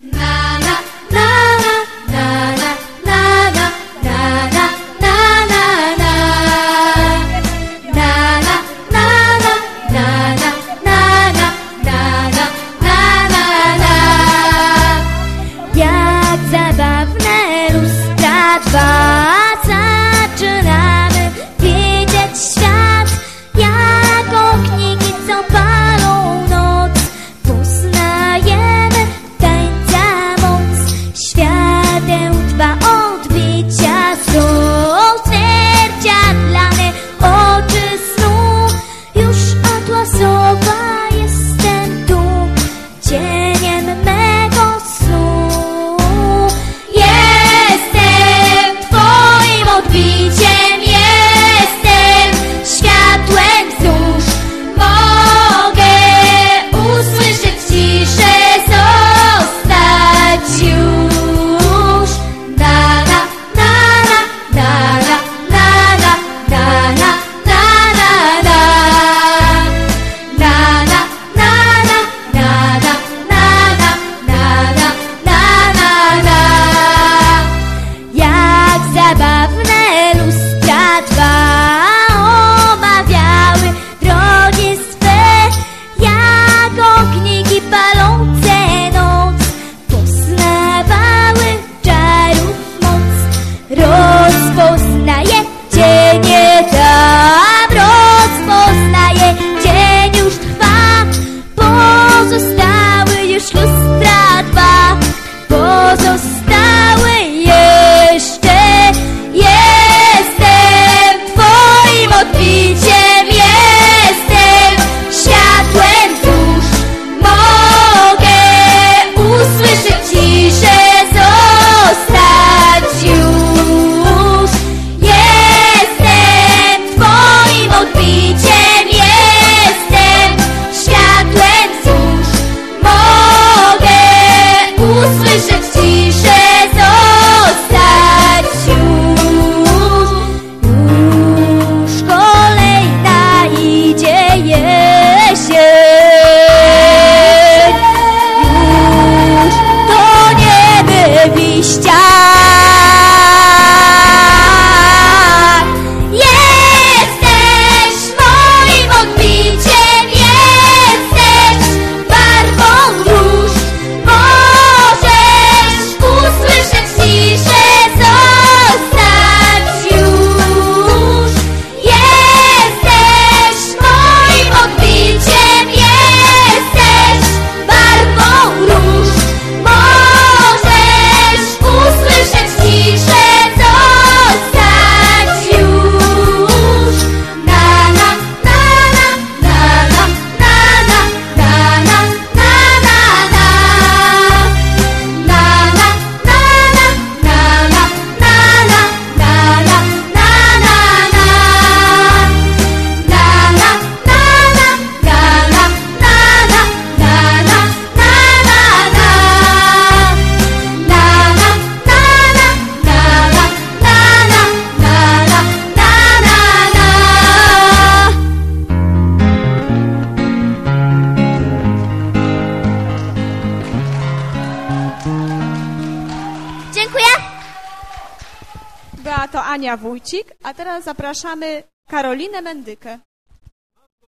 Jak zabawne lustra dwa, zaczynamy widzieć świat, jak ogniki, co palą noc. Poznajemy tańca moc, świateł dwa odbicia są zwierciadlane oczy snu. Już atłasowa jestem tu, cieniem mego snu. Jestem twoim odbiciem, jestem światłem wzór. Mogę usłyszeć ciszę, zostać już. Na na na na na na na na na na na na na na jak zabawne lustra dwa omawiały drogi swe, jak ogniki palące noc, poznawały czarów moc. Rozpoznaje cienie tam, rozpoznaje, cień już trwa. Pozostały już lustra dwa, pozostały jeszcze. Jestem twoim odbiciem, jestem światłem wzór. Mogę usłyszeć ciszę, zostać już. Jestem twoim odbiciem, jestem światłem wzór. Mogę usłyszeć ciszę, zostać już. Już kolejna idzie jesień, już toniemy w liściach. Jesteś moim odbiciem, jesteś barwą róż. Możesz usłyszeć ciszę, zostać już. Jesteś moim odbiciem, jesteś barwą róż. Możesz usłyszeć ciszę, zostać już. Na na na na na na na na na na Dziękuję. Była to Ania Wójcik, a teraz zapraszamy Karolinę Mendykę.